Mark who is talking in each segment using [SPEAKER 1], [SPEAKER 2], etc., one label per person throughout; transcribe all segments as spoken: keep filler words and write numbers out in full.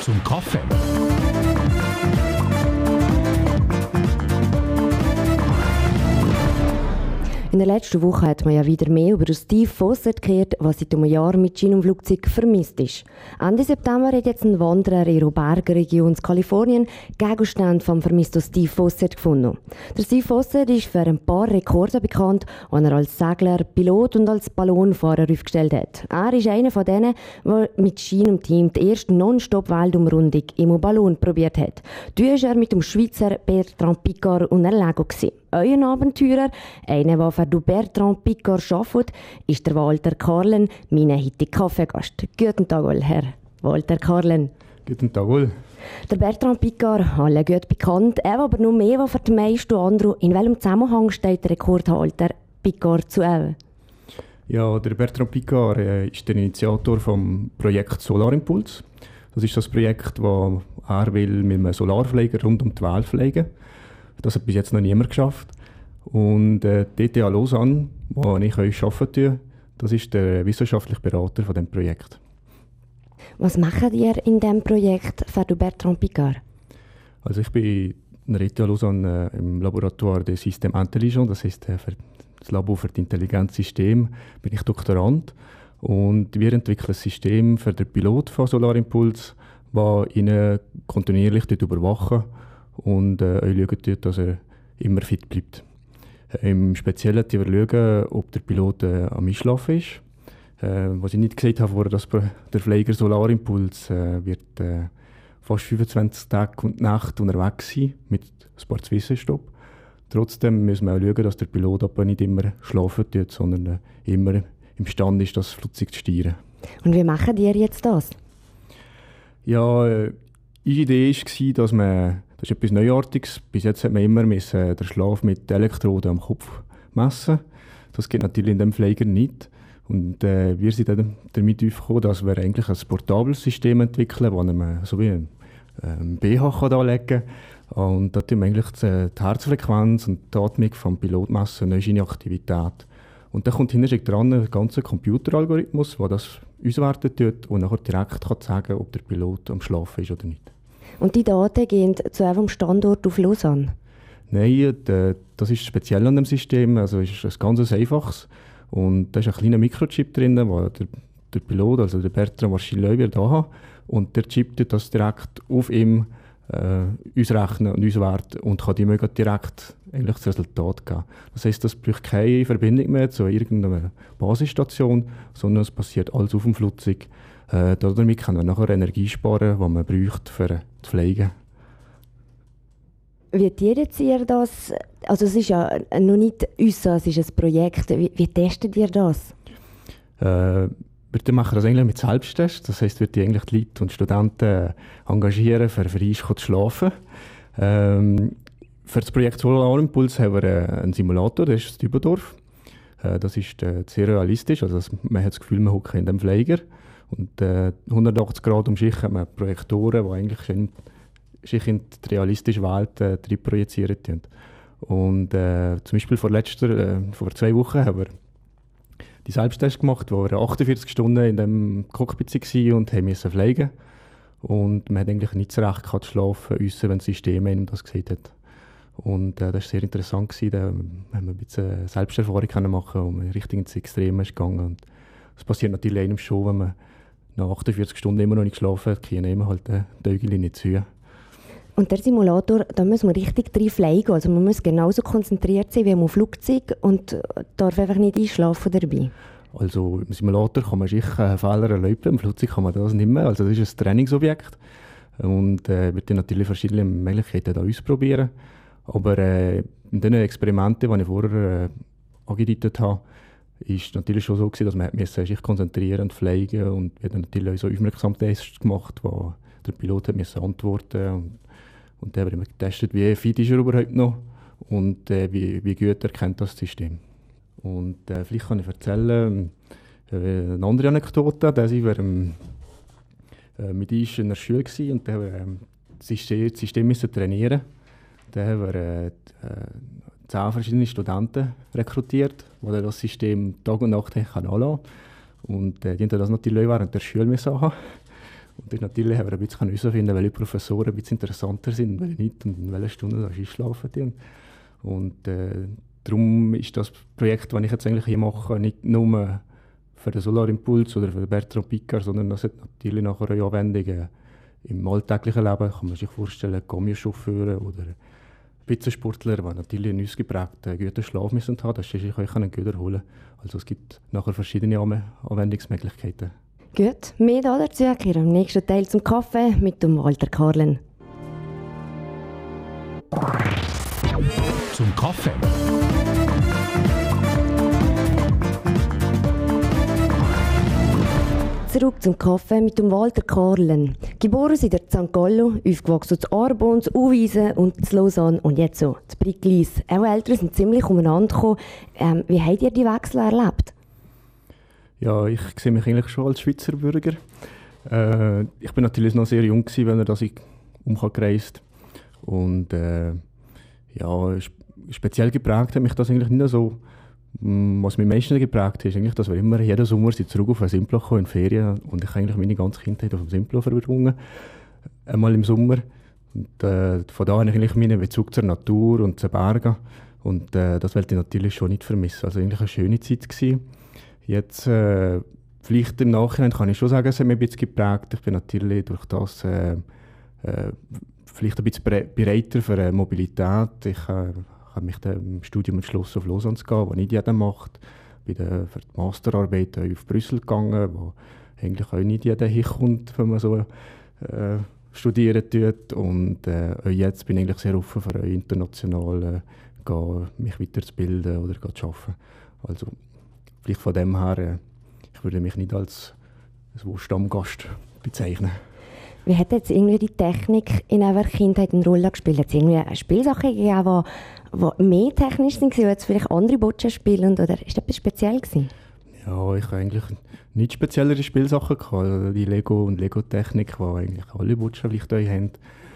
[SPEAKER 1] zum Kaffee.
[SPEAKER 2] In der letzten Woche hat man ja wieder mehr über Steve Fossett gehört, was seit einem Jahr mit Ski und Flugzeug vermisst ist. Ende September hat jetzt ein Wanderer in einer Bergregion in Kalifornien Gegenstände vom vermissten Steve Fossett gefunden. Der Steve Fossett ist für ein paar Rekorde bekannt, die er als Segler, Pilot und als Ballonfahrer aufgestellt hat. Er ist einer von denen, der mit Ski und Team die erste Non-Stop-Weltumrundung im Ballon probiert hat. Da war er mit dem Schweizer Bertrand Piccard und Lego. Euer Abenteurer, einer, der für Bertrand Piccard arbeitet, ist der Walter Karlen, mein heutiger Kaffeegast. Guten Tag, Herr Walter Karlen.
[SPEAKER 3] Guten Tag, wohl.
[SPEAKER 2] Der Bertrand Piccard, alle gut bekannt, er aber noch mehr als für die meisten anderen. In welchem Zusammenhang steht der Rekordhalter Piccard zu ihm?
[SPEAKER 3] Ja, der Bertrand Piccard äh, ist der Initiator vom Projekt Solarimpuls. Das ist das Projekt, das er will mit einem Solarflieger rund um die Welt fliegen. Das hat bis jetzt noch niemand geschafft. Und äh, die E T H Lausanne, wo ich euch arbeiten tue, das ist der wissenschaftliche Berater von diesem Projekt.
[SPEAKER 2] Was macht ihr in diesem Projekt für Bertrand Piccard?
[SPEAKER 3] Also ich bin in der E T H Lausanne äh, im Laboratoire des Systèmes Intelligents, das heisst äh, für das Labor für die Intelligenzsysteme, bin ich Doktorand. Und wir entwickeln ein System für den Pilot von Solarimpuls, das ihn kontinuierlich überwachen und äh, schauen tut, dass er immer fit bleibt. Im Speziellen schauen wir, ob der Pilot äh, am Einschlafen ist. Äh, was ich nicht gesagt habe, vorher, dass der Flieger Solarimpuls äh, wird äh, fast fünfundzwanzig Tage und Nacht unterwegs sein mit ein paar Zwischenstopp. Trotzdem müssen wir auch schauen, dass der Pilot aber nicht immer schlafen tut, sondern äh, immer imstande ist, das Flugzeug zu steuern.
[SPEAKER 2] Und wie machen ihr jetzt das?
[SPEAKER 3] Ja, äh, Ihre Idee war, dass man, das ist etwas Neuartiges, bis jetzt hat man immer müssen, den Schlaf mit Elektroden am Kopf messen. Das geht natürlich in diesem Flieger nicht. Und äh, wir sind dann damit aufgekommen, dass wir eigentlich ein portables System entwickeln, wo man so wie ein ähm, B H kann anlegen kann. Und da tun wir eigentlich die, die Herzfrequenz und die Atmung vom Pilot messen, eine neue Aktivität. Und dann kommt hinterher dran ein ganzer Computeralgorithmus, der das auswerten tut und nachher direkt kann sagen, ob der Pilot am Schlafen ist oder nicht.
[SPEAKER 2] Und die Daten gehen zu eurem Standort auf Lausanne?
[SPEAKER 3] Nein, de, das ist speziell an dem System. Also es ist ein ganz einfaches. Und da ist ein kleiner Mikrochip drin, den der, der Pilot, also der Bertrand, wahrscheinlich wird da haben. Und der Chip tut das direkt auf ihm äh, ausrechnen und auswerten und kann ihm direkt eigentlich das Resultat geben. Das heisst, das braucht keine Verbindung mehr zu irgendeiner Basisstation, sondern es passiert alles auf dem Flugzeug. Äh, damit können wir nachher Energie sparen, die man braucht für das Fliegen.
[SPEAKER 2] Wie testet ihr das? Also es ist ja noch nicht uns, es ist ein Projekt. Wie, wie testet ihr das?
[SPEAKER 3] Äh, wir machen das eigentlich mit Selbsttests. Das heisst, wir eigentlich die Leute und Studenten engagieren, für frei zu schlafen. Ähm, für das Projekt Solarimpuls haben wir einen Simulator, das ist in Dübendorf. Äh, das ist äh, sehr realistisch. Also man hat das Gefühl, man hockt in dem Flieger. Und äh, hundertachtzig Grad um sich hat man Projektoren, die eigentlich schön sich in die realistische Welt äh, projizieren tun. Und äh, zum Beispiel vor, letzter, äh, vor zwei Wochen haben wir die Selbsttest gemacht, wo wir achtundvierzig Stunden in dem Cockpit waren und haben müssen fliegen. Und man hat eigentlich nicht so recht gehabt, schlafen, außer wenn das System einem das gesehen hat. Und äh, das war sehr interessant gewesen. Da haben wir ein bisschen Selbsterfahrung können machen, wo man richtig ins Extreme ist gegangen. Und das passiert natürlich einem schon, wenn man nach achtundvierzig Stunden immer noch nicht geschlafen hat, kann einem halt äh, die Augen nicht zu.
[SPEAKER 2] Und der Simulator, da muss man richtig drin fliegen. Also man muss genauso konzentriert sein wie am Flugzeug und darf einfach nicht einschlafen dabei.
[SPEAKER 3] Also im Simulator kann man sich äh, Fehler erlauben, im Flugzeug kann man das nicht mehr. Also das ist ein Trainingsobjekt und äh, wird dann natürlich verschiedene Möglichkeiten da ausprobieren. Aber äh, in den Experimenten, die ich vorher äh, angedeutet habe, ist natürlich schon so gewesen, dass man sich konzentrieren und fliegen und wir haben natürlich auch so Aufmerksamkeitstests gemacht, wo der Pilot hat müssen antworten und Und dann haben wir getestet, wie fit ist er überhaupt noch und äh, wie, wie gut erkennt das System. Und äh, vielleicht kann ich erzählen, äh, eine andere Anekdote, da sind wir ähm, äh, mit uns in der Schule gewesen, und dann haben wir ähm, das System, das System müssen trainieren. Dann haben wir äh, zehn verschiedene Studenten rekrutiert, die das System Tag und Nacht anlassen können. Und äh, die haben das natürlich während der Schule müssen haben. Und dort natürlich haben wir ein bisschen herausfinden, welche Professoren ein bisschen interessanter sind, welche nicht und in welchen Stunden da einschlafen die. Und äh, darum ist das Projekt, das ich jetzt eigentlich hier mache, nicht nur für den Solarimpuls oder für den Bertrand Piccard, sondern das hat natürlich nachher auch Anwendungen im alltäglichen Leben. Kann man sich vorstellen, Camion-Chauffeure oder Spitzensportler, die natürlich einen ausgeprägten guten Schlaf müssen haben, dass sie sich euch gut erholen können. Also es gibt nachher verschiedene Anwendungsmöglichkeiten.
[SPEAKER 2] Gut, mehr dazu im nächsten Teil zum Kaffee mit dem Walter Karlen.
[SPEAKER 1] Zum Kaffee.
[SPEAKER 2] Zurück zum Kaffee mit dem Walter Karlen. Geboren in der Sankt Gallo, aufgewachsen zu Arbon, zu Uwiesen und zu Lausanne und jetzt so zu Briglis. Eure Eltern sind ziemlich umeinander gekommen. Ähm, wie habt ihr die Wechsel erlebt?
[SPEAKER 3] Ja, ich sehe mich eigentlich schon als Schweizer Bürger. Äh, ich bin natürlich noch sehr jung gewesen, wenn er ich umgereist. Und äh, ja, speziell geprägt hat mich das eigentlich nicht so. Was mich am meisten geprägt hat, ist eigentlich, dass wir immer jeden Sommer zurück auf ein Simplo kommen in Ferien. Und ich eigentlich meine ganze Kindheit auf dem Simplo verbrungen. Einmal im Sommer. Und äh, von da habe ich eigentlich meinen Bezug zur Natur und zu Bergen. Und äh, das wollte ich natürlich schon nicht vermissen. Also eigentlich eine schöne Zeit gewesen. Jetzt, äh, vielleicht im Nachhinein kann ich schon sagen, es hat mich ein bisschen geprägt. Ich bin natürlich durch das äh, äh, vielleicht ein bisschen bereiter für äh, Mobilität. Ich äh, habe mich dann im Studium entschlossen, auf Lausanne zu gehen, was nicht jeder macht. Ich bin dann für die Masterarbeit auf Brüssel gegangen, wo eigentlich auch nicht jeder hinkommt, wenn man so äh, studieren tut. Und äh, jetzt bin ich eigentlich sehr offen für international äh, gehen, mich weiterzubilden oder zu arbeiten. Also, vielleicht von dem her, äh, ich würde mich nicht als so Stammgast bezeichnen.
[SPEAKER 2] Wie hat jetzt irgendwie die Technik in eurer Kindheit eine Rolle gespielt? Hat es irgendwie Spielsachen gegeben, die mehr technisch sind, oder jetzt vielleicht andere Botschen spielen? Oder ist das etwas speziell gewesen?
[SPEAKER 3] Ja, ich habe eigentlich nicht speziellere Spielsachen gehabt. Also die Lego- und Lego-Technik, die eigentlich alle Botschen vielleicht auch haben.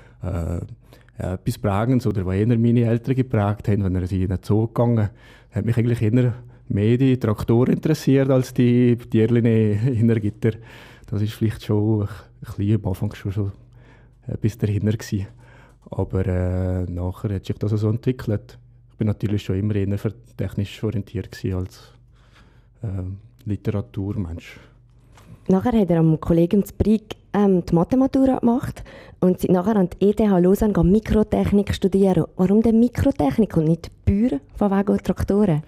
[SPEAKER 3] Äh, ja, etwas Prägendes, oder was eher meine Eltern geprägt haben, wenn sie in den Zoo gegangen, hat mich eigentlich eher mehr die Traktoren interessiert als die Tierchen hinter Gitter. Das war vielleicht schon ein bisschen am Anfang schon, schon bis dahinter gewesen. Aber äh, nachher hat sich das so entwickelt. Ich bin natürlich schon immer eher technisch orientiert gewesen als äh, Literaturmensch.
[SPEAKER 2] Nachher hat er am Kollegium zu Brig ähm, die Mathematura gemacht und sind nachher an die E T H Lausanne Mikrotechnik studieren. Warum denn Mikrotechnik und nicht Bäuer von wegen Traktoren?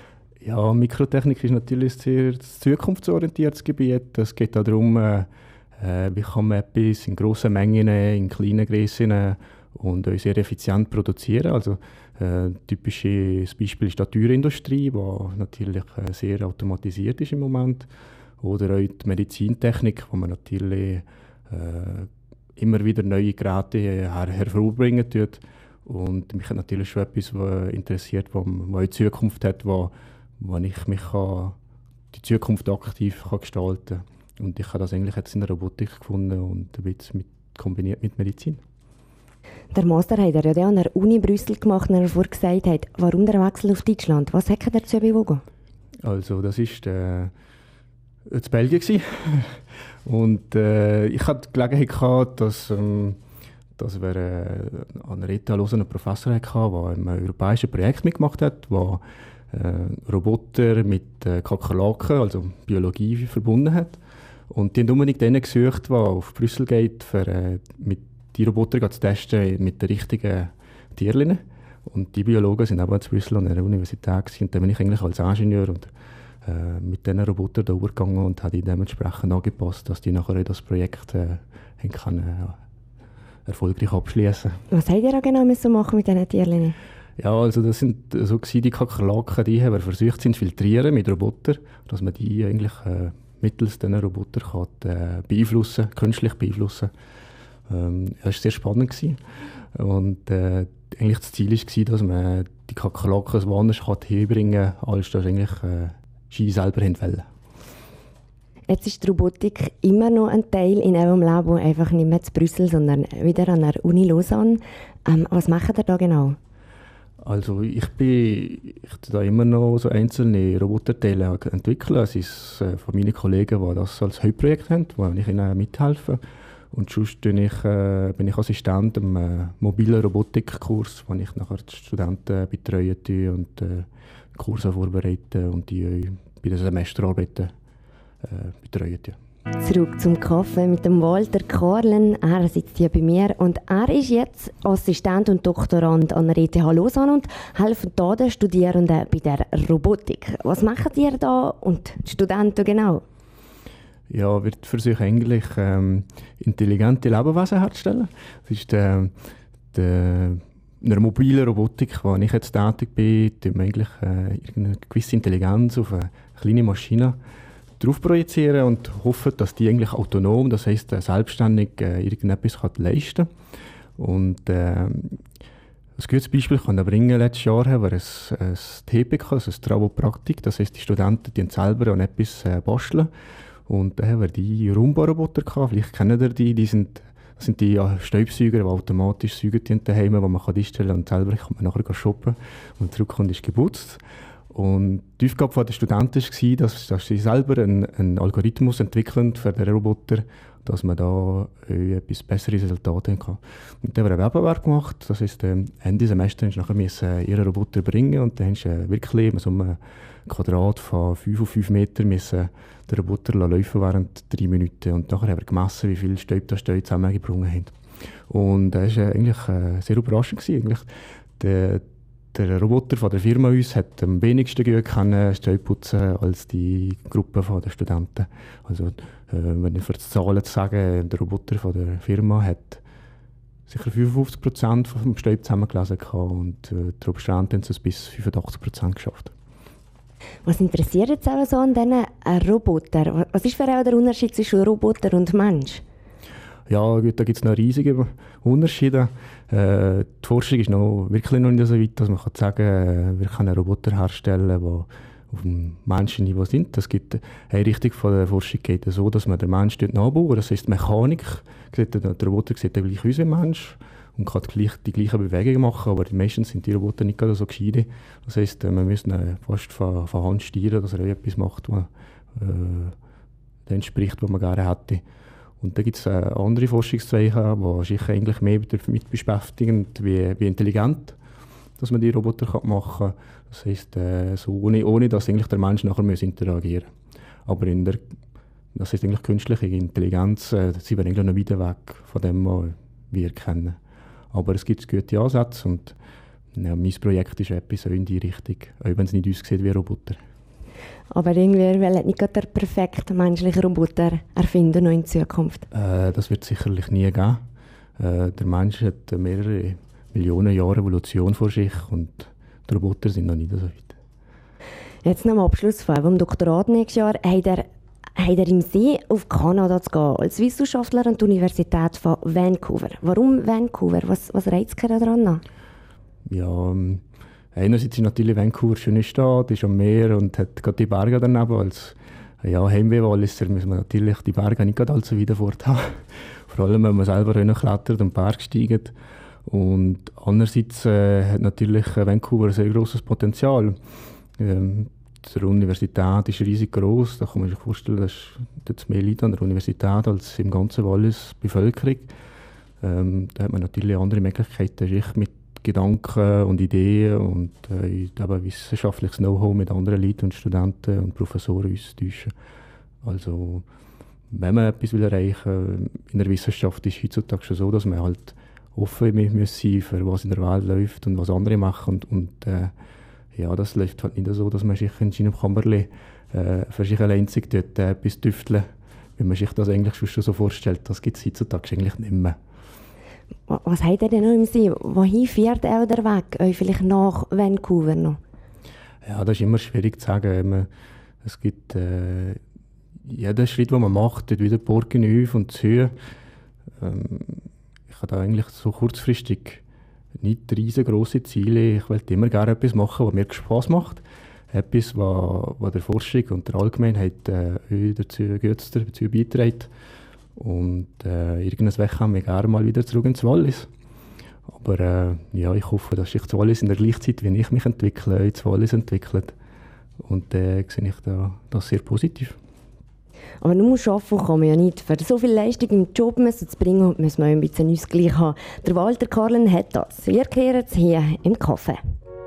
[SPEAKER 3] Ja, Mikrotechnik ist natürlich ein sehr zukunftsorientiertes Gebiet. Es geht auch darum, äh, wie kann man etwas in grossen Mengen, in kleinen Grössen und sehr effizient produzieren. Also, äh, typisches Beispiel ist die Türindustrie, die natürlich äh, sehr automatisiert ist im Moment. Oder auch die Medizintechnik, wo man natürlich äh, immer wieder neue Geräte her hervorbringen tut. Und mich hat natürlich schon etwas was interessiert, was eine Zukunft hat, wo wo ich mich kann, die Zukunft aktiv kann gestalten kann. Und ich habe das eigentlich jetzt in der Robotik gefunden und ein bisschen mit, kombiniert mit Medizin.
[SPEAKER 2] Der Master hat er ja an der Uni Brüssel gemacht, und er vorher gesagt hat, warum der Wechsel auf Deutschland? Was hat er dazu bewogen?
[SPEAKER 3] Also das war äh, in Belgien. Und äh, ich hatte die Gelegenheit gehabt, dass, ähm, dass wir äh, an einer E T H Lausanne einen Professor hatten, der im europäischen Projekt mitgemacht hat, der Äh, Roboter mit äh, Kakerlaken, also Biologie, verbunden hat. Und die haben unbedingt den gesucht, der auf Brüssel geht, für äh, mit die Roboter zu testen mit den richtigen Tierchen. Und die Biologen sind auch in Brüssel an der Universität gewesen. Und dann bin ich eigentlich als Ingenieur und, äh, mit diesen Robotern da übergegangen und habe die dementsprechend angepasst, dass die nachher das Projekt äh, können, äh, erfolgreich abschließen.
[SPEAKER 2] Was habt ihr da genau müssen machen mit diesen Tierchen?
[SPEAKER 3] Ja, also das sind so die Kakerlaken, die haben wir versucht zu infiltrieren mit Robotern, dass man die eigentlich äh, mittels diesen Robotern kann, äh, beeinflussen, künstlich beeinflussen. Ähm, das war sehr spannend gewesen. Und äh, eigentlich das Ziel war, dass man die Kakerlaken woanders hinbringen kann, als das eigentlich äh, sie selber wollen.
[SPEAKER 2] Jetzt ist die Robotik immer noch ein Teil in eurem Leben, einfach nicht mehr zu Brüssel, sondern wieder an der Uni Lausanne. Ähm, was macht ihr da genau?
[SPEAKER 3] Also ich bin ich da immer noch so einzelne Roboterteile entwickeln. Es ist äh, von meinen Kollegen, die das als Hauptprojekt haben, wo ich ihnen mithelfe. Und sonst bin ich, äh, bin ich Assistent am äh, mobilen Robotikkurs, wo ich nachher die Studenten betreuen tue und äh, Kurse vorbereiten und die äh, bei den Semesterarbeiten äh, betreuen tue.
[SPEAKER 2] Zurück zum Kaffee mit dem Walter Karlen. Er sitzt hier bei mir und er ist jetzt Assistent und Doktorand an der E T H Lausanne und hilft hier den Studierenden bei der Robotik. Was macht ihr da und die Studenten genau?
[SPEAKER 3] Ja, wird versuchen eigentlich ähm, intelligente Lebewesen herzustellen. Das ist der, der, in einer mobilen Robotik, wo ich jetzt tätig bin, tun wir eigentlich äh, irgendeine gewisse Intelligenz auf eine kleine Maschine drauf projizieren und hoffen, dass die eigentlich autonom, das heisst äh, selbstständig äh, irgendetwas kann leisten kann. Und äh, ein gutes Beispiel kann ich bringen. Letztes Jahr haben wir ein, ein T P K, also ein Travapraktik, das heisst, die Studenten die selber an etwas äh, basteln. Und da haben wir die Roomba-Roboter gehabt. Vielleicht kennen ihr die. Die sind, das sind die ja, Staubsauger, die automatisch säugen daheim, wo man einstellen kann und selber kann man nachher shoppen. Und zurückkommt ist geputzt. Und die Aufgabe der Studenten war, dass, dass sie selber einen, einen Algorithmus entwickeln für den Roboter, dass man da äh, etwas besseres Resultat haben kann. Und dann haben wir einen Wettbewerb gemacht. Das heisst, äh, Ende Semester mussten sie nachher ihren Roboter bringen und dann haben sie äh, wirklich in so einem Quadrat von fünf auf fünf Meter müssen den Roboter laufen während drei Minuten. Und nachher haben wir gemessen, wie viel Staub da Staub zusammengebrungen haben. Und das war äh, eigentlich äh, sehr überraschend gewesen. Eigentlich der, der Roboter von der Firma uns hat am wenigsten gut Staub putzen als die Gruppe der Studenten. Also, äh, wenn ich für die Zahlen zu sagen, der Roboter von der Firma hat sicher fünfundfünfzig Prozent vom Staub zusammengelesen und äh, die Studenten haben es bis fünfundachtzig Prozent geschafft.
[SPEAKER 2] Was interessiert jetzt auch so an diesen äh, Robotern? Was ist für auch der Unterschied zwischen Roboter und Mensch?
[SPEAKER 3] Ja, gut, da gibt es noch riesige Unterschiede. Äh, die Forschung ist noch wirklich noch nicht so weit, dass man kann sagen kann, wir können Roboter herstellen, die auf dem Menschenniveau sind. Das gibt eine Richtung von der Forschung geht so, dass man den Menschen dort nachbaut. Das heisst, Mechanik, der Roboter sieht gleich aus wie ein Mensch und kann die, die gleichen Bewegungen machen, aber meistens sind die Roboter nicht gerade so gescheit. Das heisst, man muss ihn fast von, von Hand steuern, dass er etwas macht, was äh, entspricht, was man gerne hätte. Und da gibt es äh, andere Forschungszweige, die sich eigentlich mehr damit beschäftigen, wie, wie intelligent dass man die Roboter machen kann. Das heisst, äh, so ohne, ohne dass eigentlich der Mensch nachher muss interagieren muss. Aber in der, das heisst eigentlich künstliche Intelligenz, äh, sind wir eigentlich noch weit weg von dem, was wir kennen. Aber es gibt gute Ansätze und ja, mein Projekt ist etwas so in die Richtung, auch wenn es nicht aussieht wie ein Roboter.
[SPEAKER 2] Aber irgendwie will nicht gerade der perfekte menschliche Roboter erfinden noch in Zukunft?
[SPEAKER 3] Äh, das wird es sicherlich nie geben. Äh, der Mensch hat mehrere Millionen Jahre Evolution vor sich und die Roboter sind noch nicht so weit.
[SPEAKER 2] Jetzt noch am Abschluss vom Doktorat nächstes Jahr. Hat er, hat er im Sinn, auf Kanada zu gehen, als Wissenschaftler an die Universität von Vancouver? Warum Vancouver? Was, was reizt er daran?
[SPEAKER 3] Ja, ähm, einerseits ist natürlich Vancouver eine schöne Stadt, ist am Meer und hat gerade die Berge daneben. Als ja, Heimweh-Walliser muss man natürlich die Berge nicht allzu weit fort haben. Vor allem, wenn man selber klettert und Berg steigt. Und andererseits äh, hat natürlich Vancouver ein sehr grosses Potenzial. Ähm, die Universität ist riesig gross. Da kann man sich vorstellen, dass es mehr Leute an der Universität als im ganzen Wallis Bevölkerung. Ähm, da hat man natürlich andere Möglichkeiten, sich mit Gedanken und Ideen und äh, eben wissenschaftliches Know-how mit anderen Leuten und Studenten und Professoren auszutauschen. Also, wenn man etwas will erreichen will, in der Wissenschaft ist es heutzutage schon so, dass man halt offen sein muss für was in der Welt läuft und was andere machen. Und, und äh, ja, das läuft halt nicht so, dass man sich in seinem Kämmerchen äh, für sich allein dort äh, etwas tüfteln, wie man sich das eigentlich schon so vorstellt. Das gibt es heutzutage eigentlich nicht mehr.
[SPEAKER 2] Was hat er denn noch im Sinn? Wohin führt er der Weg? Euch vielleicht nach Vancouver noch?
[SPEAKER 3] Ja, das ist immer schwierig zu sagen. Es gibt äh, jeden Schritt, den man macht, dort wieder Burgen auf und zu Höhe. Ähm, ich habe da eigentlich so kurzfristig nicht riesengroße Ziele. Ich wollte immer gerne etwas machen, was mir Spass macht. Etwas, was, was der Forschung und der Allgemeinheit äh, dazu, dazu beiträgt. Und äh, irgendwann wechseln wir gerne mal wieder zurück ins Wallis. Aber äh, ja, ich hoffe, dass sich das Wallis in der gleichen Zeit, wie ich mich entwickle, ins Wallis entwickelt. Und da äh, sehe ich da, das sehr positiv.
[SPEAKER 2] Aber nur arbeiten kann man ja nicht. Für so viel Leistung im Job müssen zu bringen, müssen wir ein bisschen Ausgleich haben. Der Walter Karlen hat das. Wir kehren es hier im Café.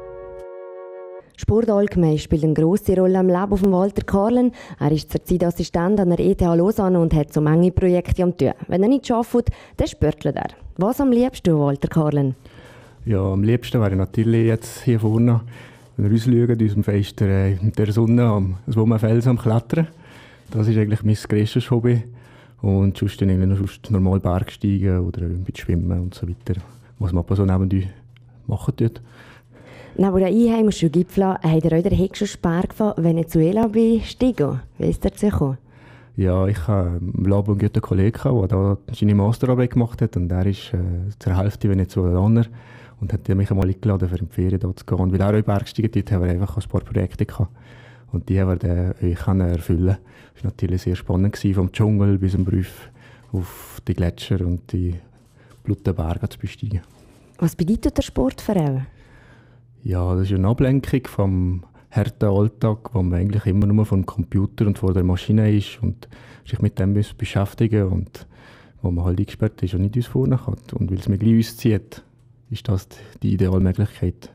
[SPEAKER 2] Sport allgemein spielt eine grosse Rolle am Leben von Walter Karlen. Er ist zurzeit Assistent an der E T H Lausanne und hat so mange Projekte am Tun. Wenn er nicht arbeitet, dann sportelt er. Was am liebsten, Walter Karlen?
[SPEAKER 3] Ja, am liebsten wäre natürlich jetzt hier vorne, wenn wir rausschauen, in unserem Fenster äh, in der Sonne am Wommenfels am Klettern. Das ist eigentlich mein grösstes Hobby. Und sonst dann irgendwie noch sonst normal Bergsteigen oder ein bisschen Schwimmen und so weiter, was man so nebenbei machen tut.
[SPEAKER 2] Neben den einheimischen Gipfeln habt ihr euch den höchsten Berg von Venezuela bestiegen. Wie ist der zu kommen?
[SPEAKER 3] Ja, ich habe im Labo einen guten Kollegen, der da seine Masterarbeit gemacht hat. Und er ist äh, zur Hälfte Venezuelaner und hat mich einmal eingeladen, für die Ferien dort zu gehen. Und weil er auch Bergsteigen tut, haben wir einfach ein paar Projekte gehabt. Und die haben wir dann euch erfüllen. Das war natürlich sehr spannend, vom Dschungel bis zum Brief auf die Gletscher und die blutigen Berge zu besteigen.
[SPEAKER 2] Was bedeutet der Sport für euch?
[SPEAKER 3] Ja, das ist eine Ablenkung vom harten Alltag, wo man eigentlich immer nur vom Computer und vor der Maschine ist und sich mit dem beschäftigen und wo man halt eingesperrt ist und nicht uns vorne kann. Und weil es mich gleich auszieht, ist das die ideale Möglichkeit,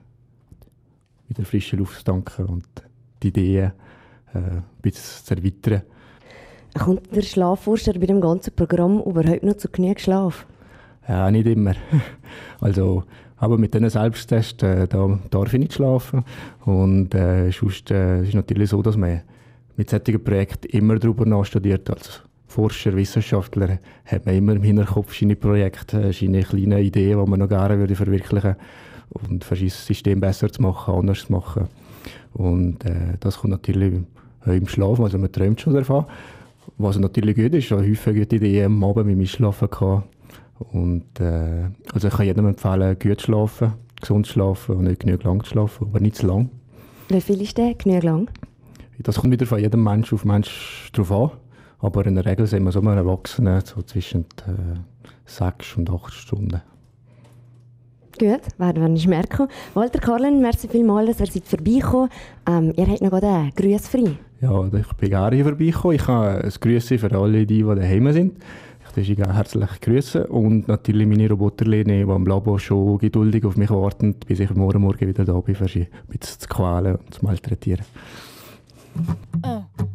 [SPEAKER 3] wieder frische Luft zu tanken und die Ideen äh, ein bisschen zu erweitern.
[SPEAKER 2] Kommt der Schlafforscher bei dem ganzen Programm überhaupt noch zu genug Schlaf?
[SPEAKER 3] Ja, nicht immer. Also, aber mit diesen Selbsttests äh, da darf ich nicht schlafen. Und äh, sonst äh, ist es natürlich so, dass man mit solchen Projekten immer darüber nachstudiert. Als Forscher, Wissenschaftler hat man immer im Hinterkopf seine Projekte, seine kleinen Ideen, die man noch gerne würde verwirklichen würde. Und für das System besser zu machen, anders zu machen. Und äh, das kommt natürlich auch im Schlaf, also man träumt schon davon. Was natürlich gut ist, ich habe häufig gute Ideen am Abend mit dem Schlafen gehabt. Und, äh, also ich kann jedem empfehlen, gut zu schlafen, gesund zu schlafen und nicht genug lang zu schlafen, aber nicht zu lang.
[SPEAKER 2] Wie viel ist der genug lang?
[SPEAKER 3] Das kommt wieder von jedem Mensch auf Mensch drauf an. Aber in der Regel sind wir so mal Erwachsene so zwischen äh, sechs und acht Stunden.
[SPEAKER 2] Gut, werden wir nicht merken. Walter Karlen, merci vielmals, dass ihr seid vorbeigekommen. Ähm, ihr habt noch gerade einen Gruß frei.
[SPEAKER 3] Ja, ich bin gerne hier vorbeigekommen. Ich habe ein Grüße für alle, die, die daheim sind. Ich möchte herzlich grüßen und natürlich meine Roboterlehne, die am Labo schon geduldig auf mich warten, bis ich morgen Morgen wieder da bin, für sie ein bisschen zu quälen und zu malträtieren.
[SPEAKER 1] Uh.